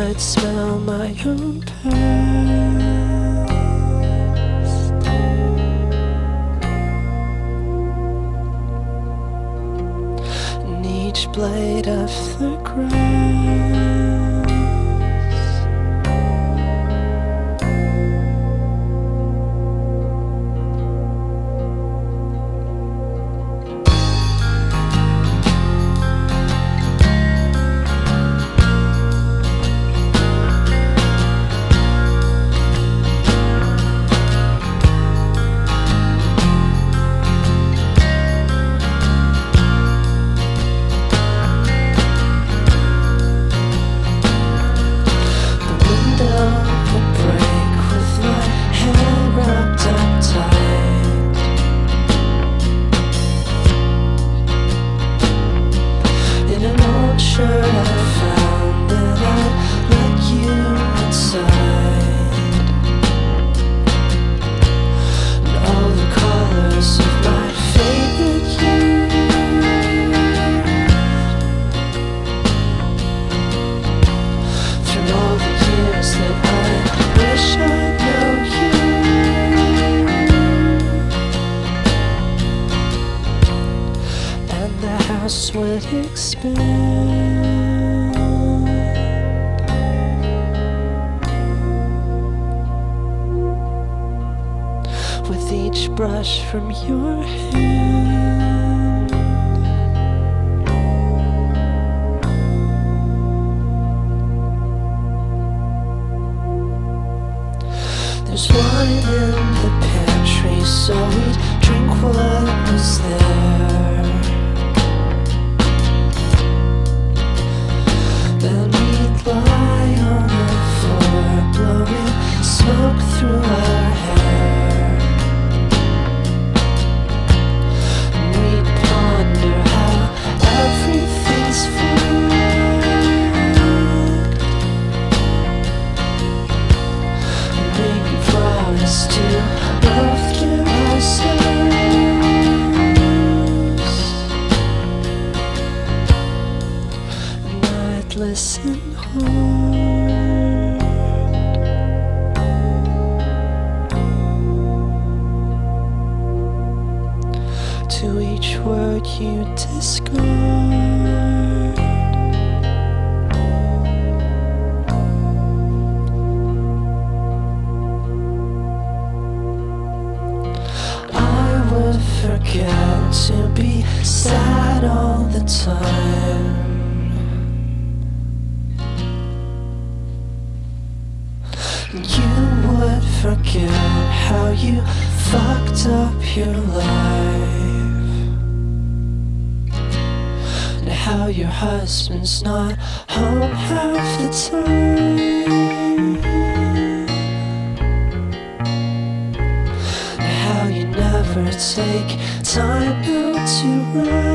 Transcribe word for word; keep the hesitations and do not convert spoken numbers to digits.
I'd smell my own past, and each blade of the grass would expand with each brush from your hand. There's wine in the pantry, so we'd drink what was there. Then we'd lie on the floor, blowing smoke through our hair. And we'd ponder how everything's fucked, and maybe promise to both give ourselves listen hard to each word you discard. I would forget to be sad all the time. You would forget how you fucked up your life, and how your husband's not home half the time, and how you never take time out to rest.